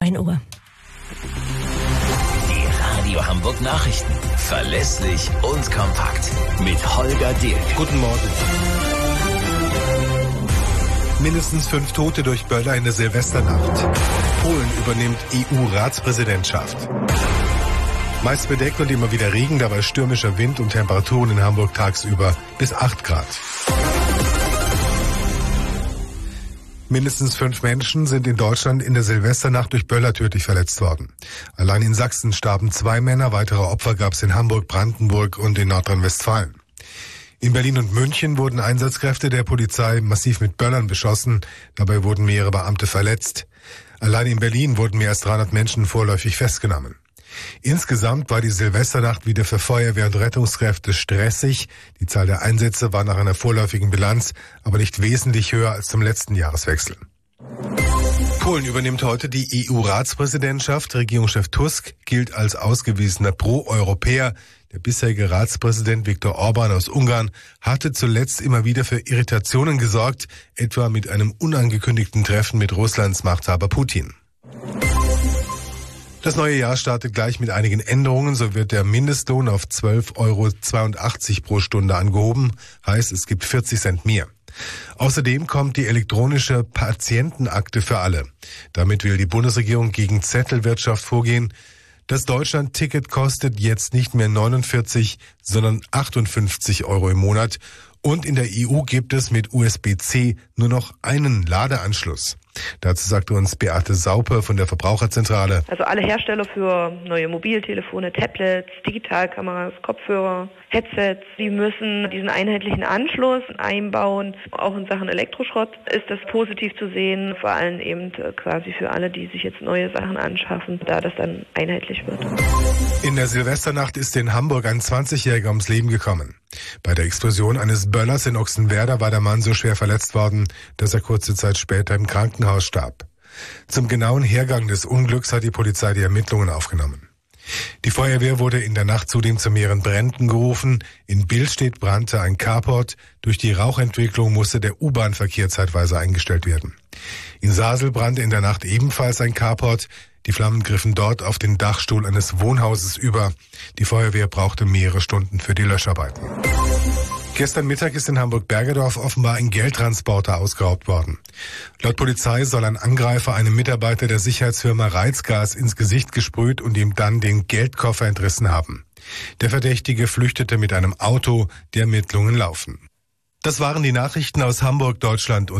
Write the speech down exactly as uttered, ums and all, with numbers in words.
neun Uhr. Die Radio Hamburg Nachrichten. Verlässlich und kompakt. Mit Holger Dilk. Guten Morgen. Mindestens fünf Tote durch Böller in der Silvesternacht. Polen übernimmt E U-Ratspräsidentschaft. Meist bedeckt und immer wieder Regen, dabei stürmischer Wind und Temperaturen in Hamburg tagsüber bis acht Grad. Mindestens fünf Menschen sind in Deutschland in der Silvesternacht durch Böller tödlich verletzt worden. Allein in Sachsen starben zwei Männer, weitere Opfer gab es in Hamburg, Brandenburg und in Nordrhein-Westfalen. In Berlin und München wurden Einsatzkräfte der Polizei massiv mit Böllern beschossen, dabei wurden mehrere Beamte verletzt. Allein in Berlin wurden mehr als dreihundert Menschen vorläufig festgenommen. Insgesamt war die Silvesternacht wieder für Feuerwehr und Rettungskräfte stressig. Die Zahl der Einsätze war nach einer vorläufigen Bilanz aber nicht wesentlich höher als zum letzten Jahreswechsel. Polen übernimmt heute die E U-Ratspräsidentschaft. Regierungschef Tusk gilt als ausgewiesener Pro-Europäer. Der bisherige Ratspräsident Viktor Orban aus Ungarn hatte zuletzt immer wieder für Irritationen gesorgt, etwa mit einem unangekündigten Treffen mit Russlands Machthaber Putin. Das neue Jahr startet gleich mit einigen Änderungen. So wird der Mindestlohn auf zwölf Euro zweiundachtzig pro Stunde angehoben. Heißt, es gibt vierzig Cent mehr. Außerdem kommt die elektronische Patientenakte für alle. Damit will die Bundesregierung gegen Zettelwirtschaft vorgehen. Das Deutschland-Ticket kostet jetzt nicht mehr neunundvierzig, sondern achtundfünfzig Euro im Monat. Und in der E U gibt es mit U S B C nur noch einen Ladeanschluss. Dazu sagte uns Beate Saupe von der Verbraucherzentrale. Also alle Hersteller für neue Mobiltelefone, Tablets, Digitalkameras, Kopfhörer, Headsets, die müssen diesen einheitlichen Anschluss einbauen. Auch in Sachen Elektroschrott ist das positiv zu sehen, vor allem eben quasi für alle, die sich jetzt neue Sachen anschaffen, da das dann einheitlich wird. In der Silvesternacht ist in Hamburg ein zwanzigjähriger ums Leben gekommen. Bei der Explosion eines Böllers in Ochsenwerder war der Mann so schwer verletzt worden, dass er kurze Zeit später im Krankenhaus starb. Zum genauen Hergang des Unglücks hat die Polizei die Ermittlungen aufgenommen. Die Feuerwehr wurde in der Nacht zudem zu mehreren Bränden gerufen. In Billstedt brannte ein Carport. Durch die Rauchentwicklung musste der U-Bahn-Verkehr zeitweise eingestellt werden. In Sasel brannte in der Nacht ebenfalls ein Carport. Die Flammen griffen dort auf den Dachstuhl eines Wohnhauses über. Die Feuerwehr brauchte mehrere Stunden für die Löscharbeiten. Gestern Mittag ist in Hamburg-Bergedorf offenbar ein Geldtransporter ausgeraubt worden. Laut Polizei soll ein Angreifer einem Mitarbeiter der Sicherheitsfirma Reizgas ins Gesicht gesprüht und ihm dann den Geldkoffer entrissen haben. Der Verdächtige flüchtete mit einem Auto, die Ermittlungen laufen. Das waren die Nachrichten aus Hamburg, Deutschland und